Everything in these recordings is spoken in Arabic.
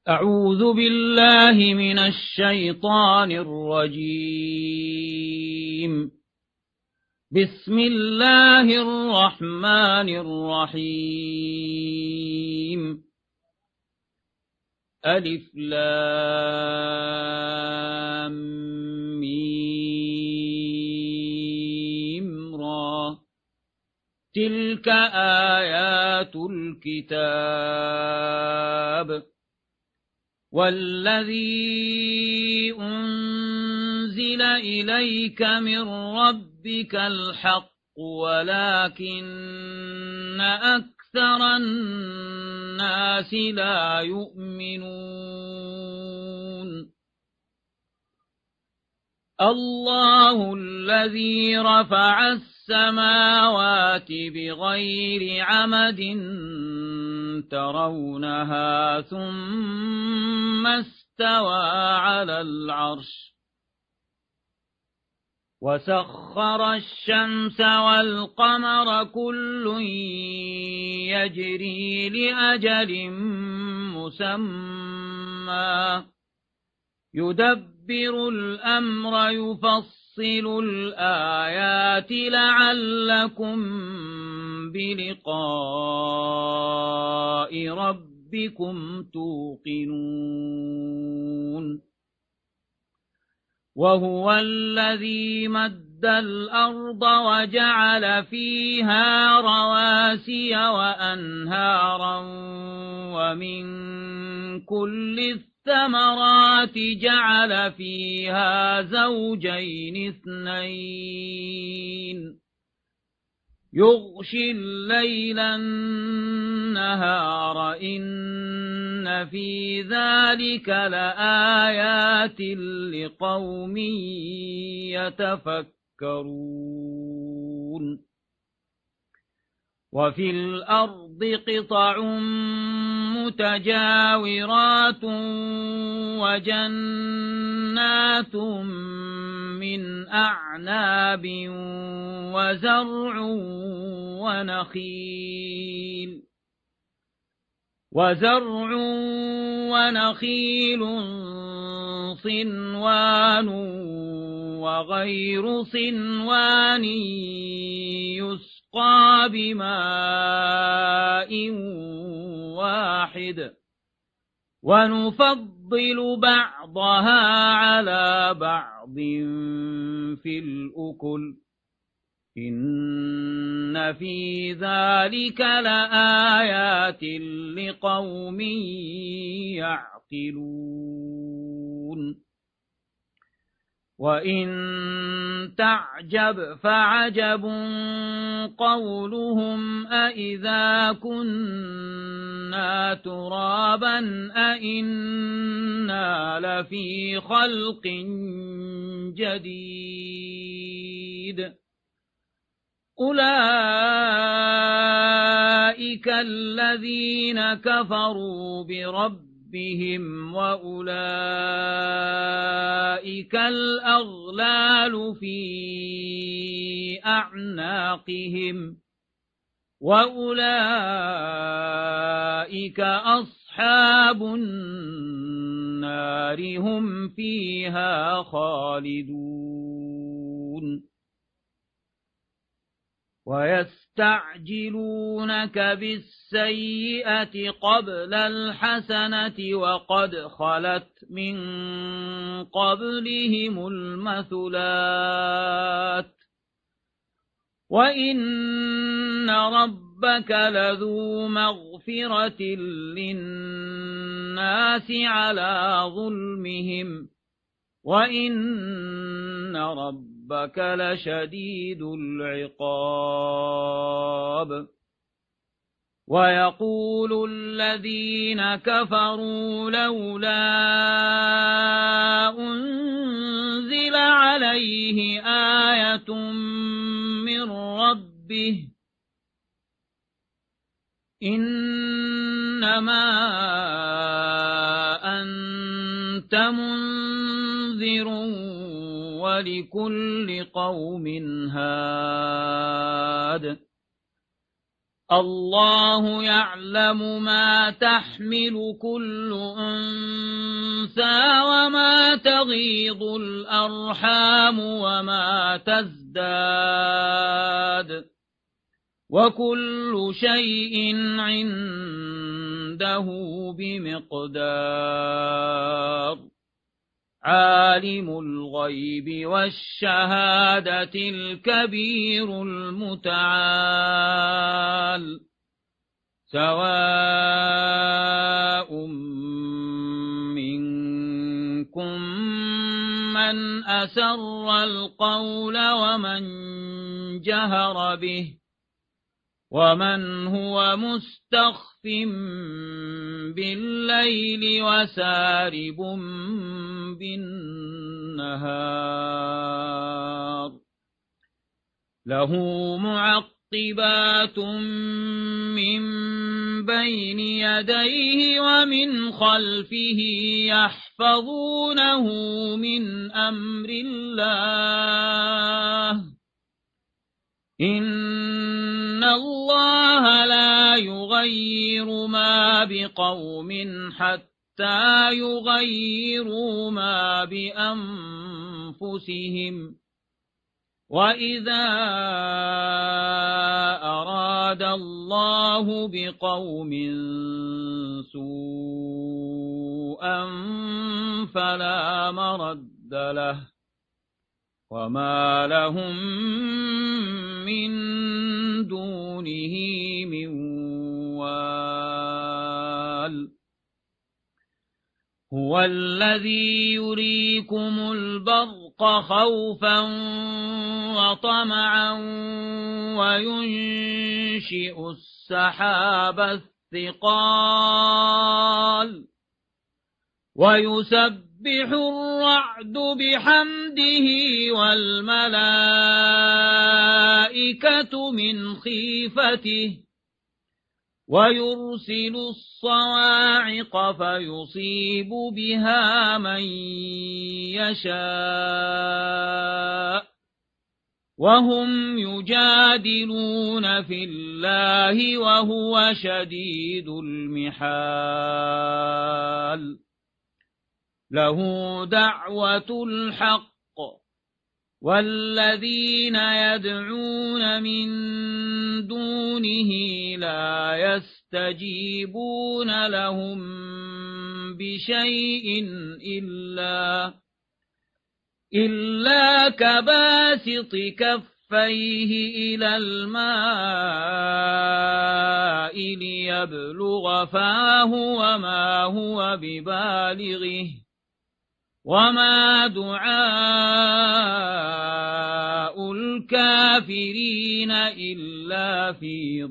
أعوذ بالله من الشيطان الرجيم. بسم الله الرحمن الرحيم. ألف لام ميم را. تلك آيات الكتاب والذي أنزل إليك من ربك الحق ولكن أكثر الناس لا يؤمنون. الله الذي رفع السماوات بغير عمد ترونها ثم استوى على العرش وسخر الشمس والقمر كل يجري لأجل مسمى يدبر الأمر يفصل الآيات لعلكم بلقاء ربكم توقنون. وهو الذي مد الأرض وجعل فيها رواسي وأنهارا ومن كل الثمرات جعل فيها زوجين اثنين يغشي الليل النهار إن في ذلك لآيات لقوم يتفكرون. وفي الأرض قطع متجاورات وجنات من أعناب وزرع ونخيل صنوان وغير صنوان يسقى بماء واحد ونفضل بعضها على بعض في الأكل إن في ذلك لآيات لقوم يعقلون. وإن تعجب فعجب قولهم أإذا كنا ترابا أإنا لفي خلق جديد. أولئك الذين كفروا بربهم وأولئك الأغلال في أعناقهم وأولئك أصحاب النار هم فيها خالدون. ويستعجلونك بالسيئة قبل الحسنة وقد خلت من قبلهم المثلات وإن ربك لذو مغفرة للناس على ظلمهم وإن ربك لشديد العقاب. ويقول الذين كفروا لولا أنزل عليه آية من ربه إنما أنت منذر ولكل قوم هاد. الله يعلم ما تحمل كل أنثى وما تغيض الأرحام وما تزداد وكل شيء عنده بمقدار عالم الغيب والشهادة الكبير المتعال سواء منكم من أسر القول ومن جهر به ومن هو مستخف بالليل وسارب بالنهار له معقبات من بين يديه ومن خلفه يحفظونه من أمر الله إن الله لا يغير ما بقوم حتى يغيروا ما بأنفسهم وإذا أراد الله بقوم سوءا فلا مرد له وما لهم من دونه من وال هو الذي يريكم البرق خوفا وطمعا وينشئ السحاب الثقال ويسبح الرعد بحمده والملائكة من خيفته ويرسل الصواعق فيصيب بها من يشاء وهم يجادلون في الله وهو شديد المحال له دعوة الحق والذين يدعون من دونه لا يستجيبون لهم بشيء إلا كباسط كفيه إلى الماء ليبلغ فاه وما هو ببالغه وما دعاء الكافرين إلا في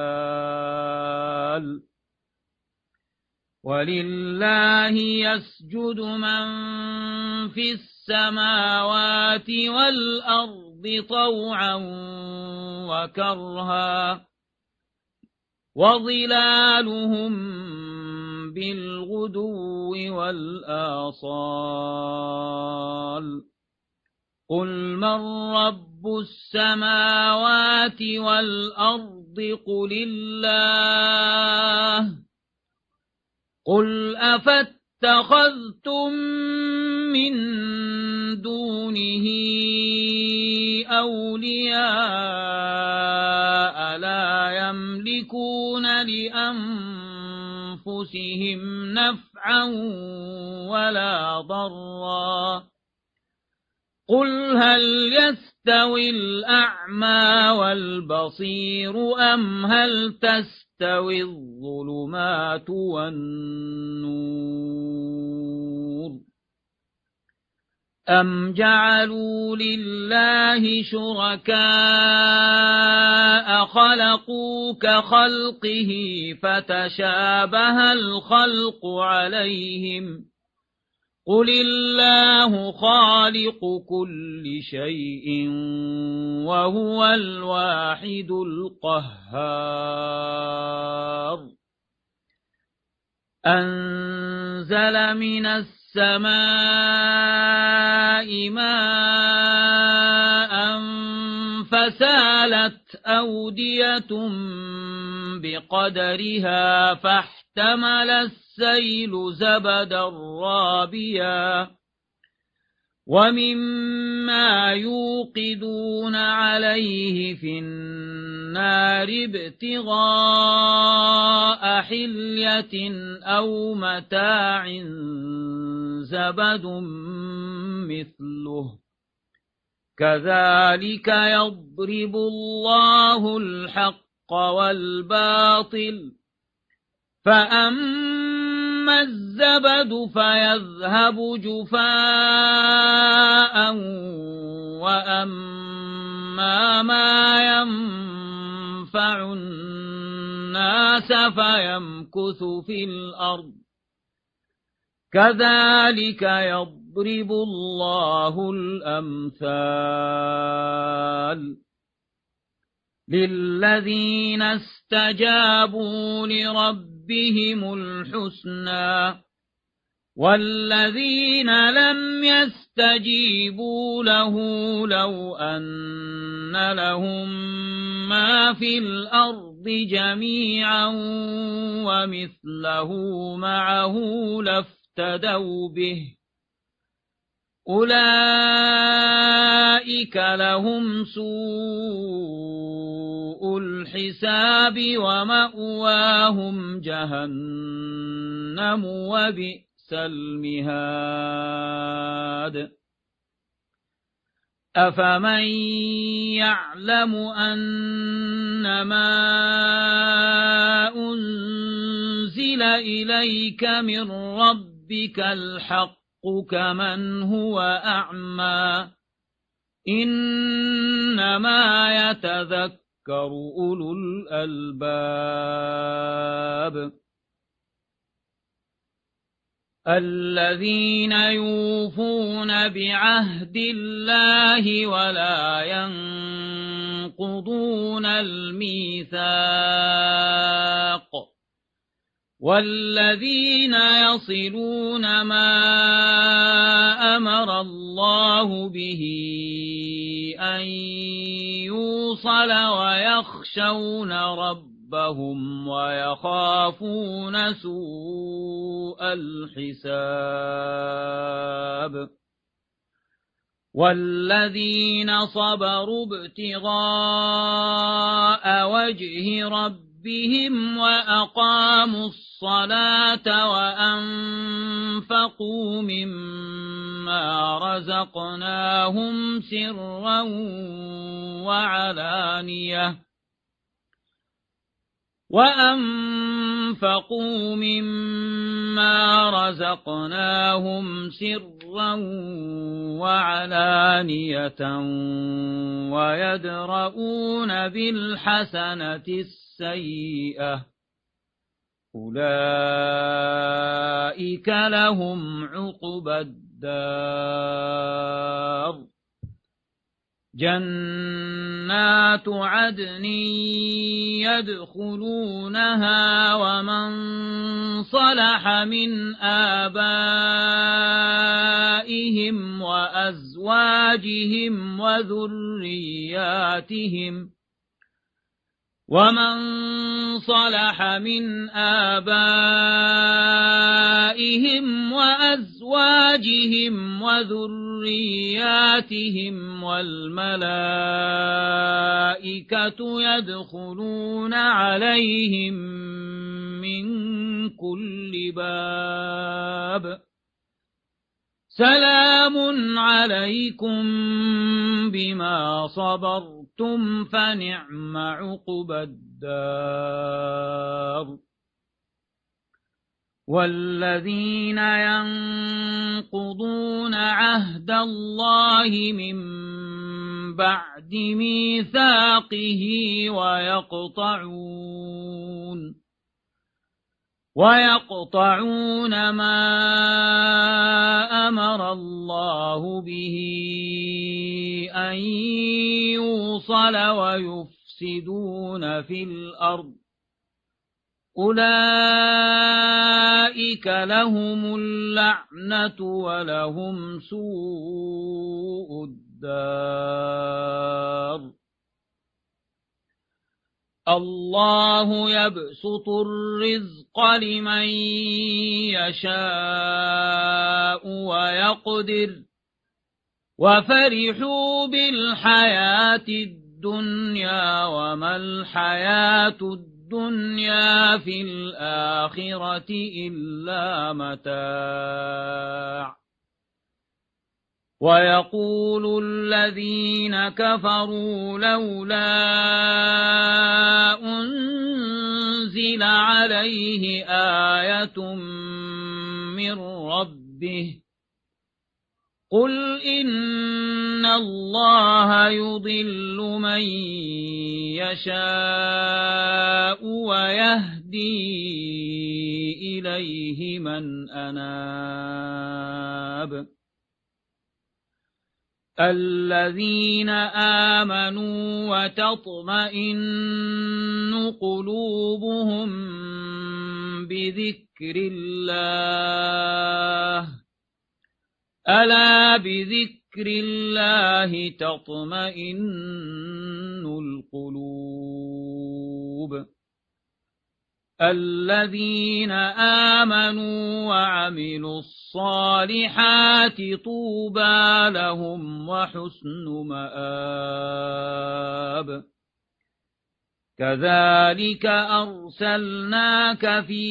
ضلال ولله يسجد من في السماوات والأرض طوعا وكرها وظلالهم بالغدو والآصال قل من رب السماوات والأرض قل الله قل أفاتخذتم من دونه أولياء لا يملكون لأنفسهم نفعا ولا ضرا قل هل يستوي الأعمى والبصير أم هل تستوي الظلمات والنور أم جعلوا لله شركاء خلقوا كخلقه فتشابه الخلق عليهم قل الله خالق كل شيء وهو الواحد القهار أنزل من السماء ماء فسالت أودية بقدرها فاحتمل السيل زبدا رابيا ومما يوقدون عليه في النار ابتغاء حلية أو متاع زبد مثله كذلك يضرب الله الحق والباطل فأما الزبد فيذهب جفاء وأما ما ينفع الناس فيمكث في الأرض كذلك يضرب الله الأمثال للذين استجابوا لربهم الحسنى والذين لم يستجيبوا له لو أن لهم ما في الأرض جميعا ومثله معه لافتدوا به أولئك لهم سوء الحساب ومأواهم جهنم وبئس المهاد أفمن يعلم أنما أنزل إليك من ربك الحق كمن هو أعمى إنما يتذكر أولو الألباب الذين يوفون بعهد الله ولا ينقضون الميثاق والذين يصلون ما أمر الله به أن يوصل ويخشون ربهم ويخافون سوء الحساب والذين صبروا ابتغاء وجه ربهم وأقاموا الصلاة وأنفقوا مما رزقناهم سرا وعلانية ويدرؤون بالحسنة السيئة أولئك لهم عقبى الدار جنات عدن يدخلونها ومن صلح من آبائهم وأزواجهم وذرياتهم والملائكة يدخلون عليهم من كل باب سلام عليكم بما صبرتم فنعم عقبى الدار والذين ينقضون عهد الله من بعد ميثاقه ويقطعون ما أمر الله به أن يوصل ويفسدون في الأرض أولئك لهم اللعنة ولهم سوء الدار الله يبسط الرزق لمن يشاء ويقدر وفرحوا بالحياة الدنيا وما الحياة الدنيا في الآخرة إلا متاع ويقول الذين كفروا لولا أنزل عليه آية من ربه قل إن الله يضل من يشاء ويهدي إليه من أناب الذين آمنوا وتطمئن قلوبهم بذكر الله ألا بذكر الله تطمئن القلوب الذين آمنوا وعملوا الصالحات طوبى لهم وحسن مآب كذلك أرسلناك في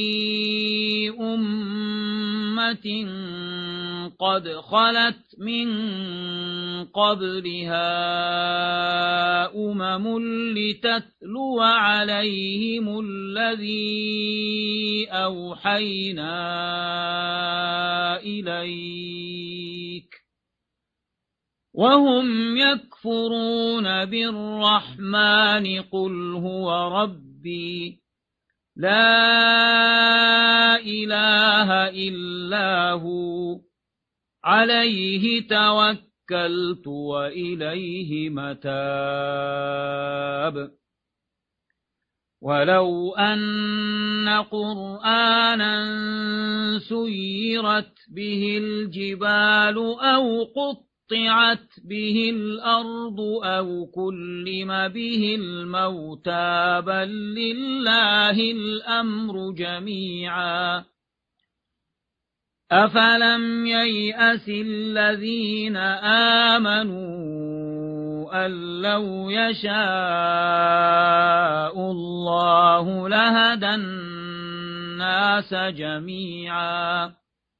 أمة قد خلت من قبلها لتتلو عليهم الذي أوحينا إليك وهم يكفرون بالرحمن قل هو ربي لا إله إلا هو عليه توكلت وإليه متاب ولو أن قرآنا سيرت به الجبال أو قطعت به الأرض أو كلم به الموتى بل لله الأمر جميعا أفلم ييأس الذين آمنوا أن لو يشاء الله لهدى الناس جميعا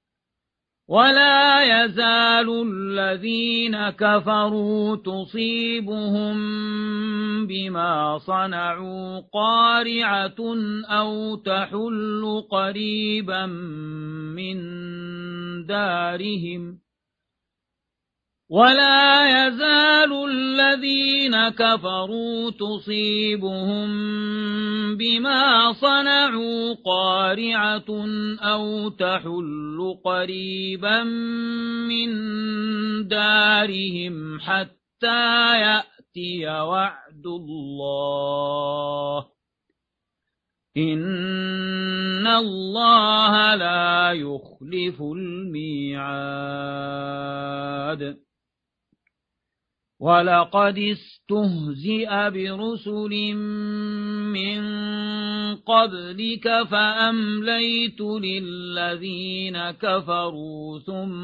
ولا يزال الذين كفروا تصيبهم بما صنعوا قارعة أو تحل قريبا من دارهم ولا يزال الذين كفروا تصيبهم بما صنعوا قارعة أو تحل قريبا من دارهم حتى يأتي وعد الله إن الله لا يخلف الميعاد ولقد استهزئ برسل من قبلك فأمليت للذين كفروا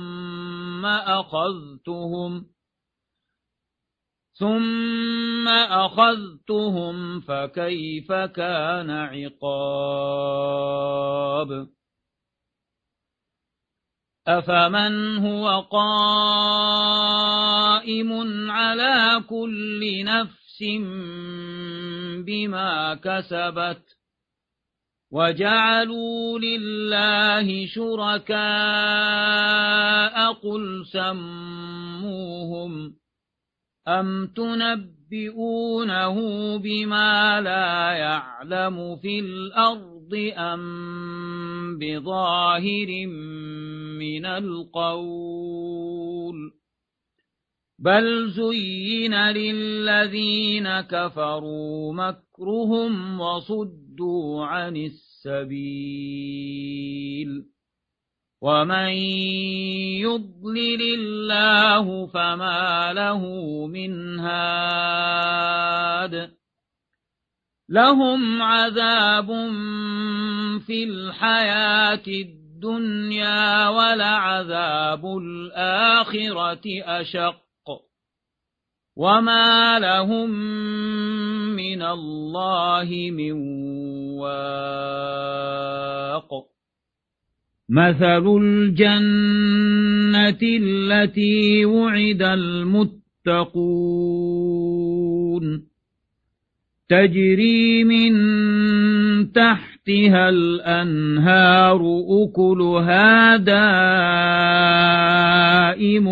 ثم أخذتهم فكيف كان عقاب أفمن هو قائم على كل نفس بما كسبت وجعلوا لله شركاء قل سموهم أم تنبئونه بما لا يعلم في الأرض أم بظاهر من القول بل زين للذين كفروا مكرهم وصدوا عن السبيل ومن يضلل الله فما له من هاد لهم عذاب في الحياة الدنيا ولعذاب الآخرة أشق وما لهم من الله من واق مثل الجنة التي وعد المتقون تجري من تحتها الأنهار أكلها دائم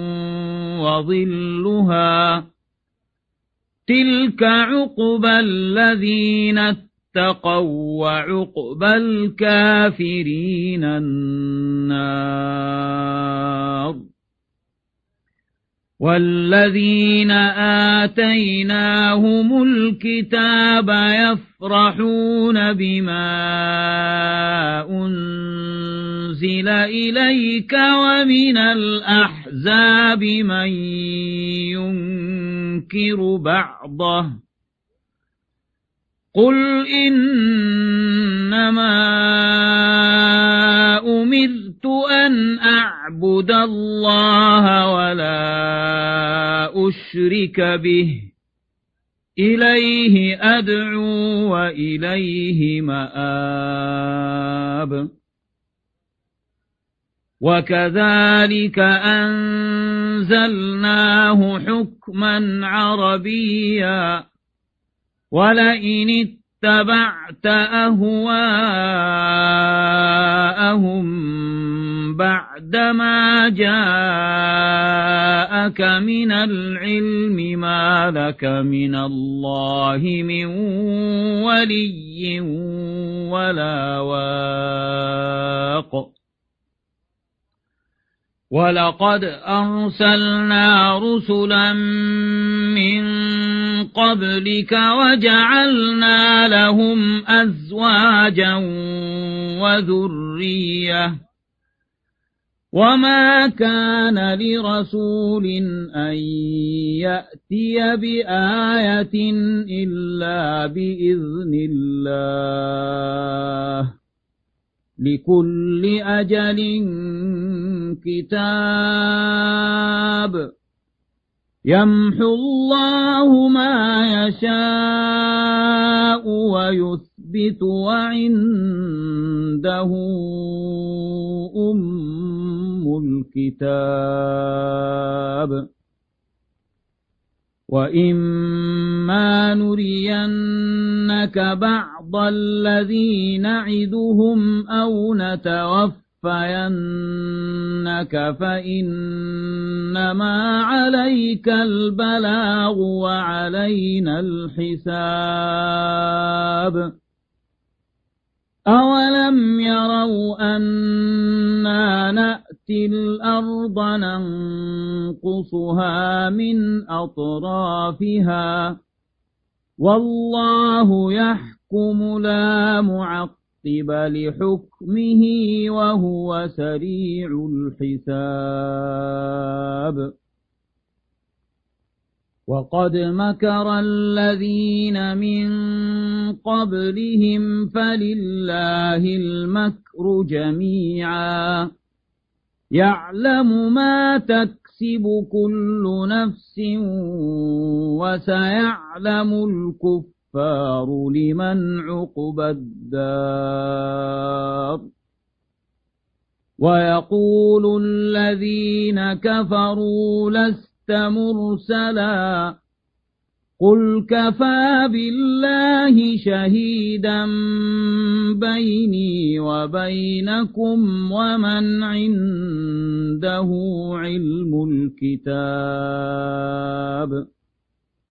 وظلها تلك عقبى الذين اتقوا وعقبى الكافرين النار والذين آتيناهم الكتاب يفرحون بما أنزل إليك ومن الأحزاب من ينكر بعضه قل إنما أمرت أن أعبد الله ولا أشرك به إليه أدعو وإليه مآب وكذلك أنزلناه حكما عربيا ولئن اتبعت أهواءهم بعدما جاءك من العلم ما لك من الله من ولي ولا واق ولقد أرسلنا رسلا من قبلك وجعلنا لهم أزواجا وذرية وما كان لرسول أن يأتي بآية إلا بإذن الله لكل أجل كتاب يمحو الله ما يشاء ويثبت وعنده أم الكتاب وإما نرينك بعض الذي نعدهم أو نتوفينك فإنما عليك البلاغ وعلينا الحساب أولم يروا أنا نأتي الأرض ننقصها من أطرافها والله يحكم لا معقب لحكمه وهو سريع الحساب وقد مكر الذين من قبلهم فلله المكر جميعا يعلم ما تكسب كل نفس وسيعلم الكفار لمن عقبى الدار ويقول الذين كفروا لست مرسلا قل كفى بالله شهيدا بيني وبينكم ومن عنده علم الكتاب